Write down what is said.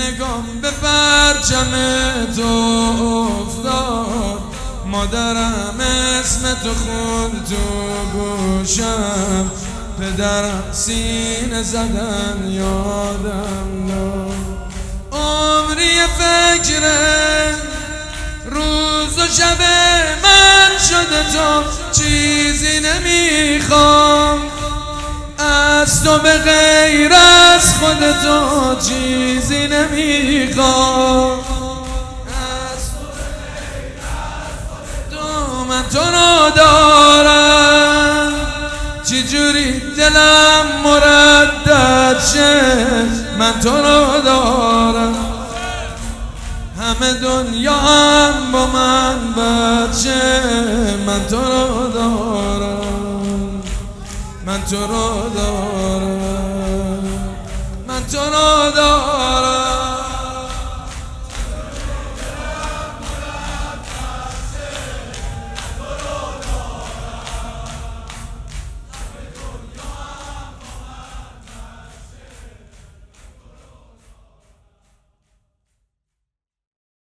نگام به پرچم تو افتاد، مادرم اسم تو خون تو گوشم، پدرم سینه زدن یادم داد. عمری فکر روز و شب من شده، تو چیزی نمیخوام از تو، به غیر از خودتو چیزی نمیخوام. من تو رو دارم، چجوری دلم مردد شه، من تو رو دارم. همه دنیا هم با من بد شه، من تو رو دارم، من تو رو دارم، من تو رو دارم.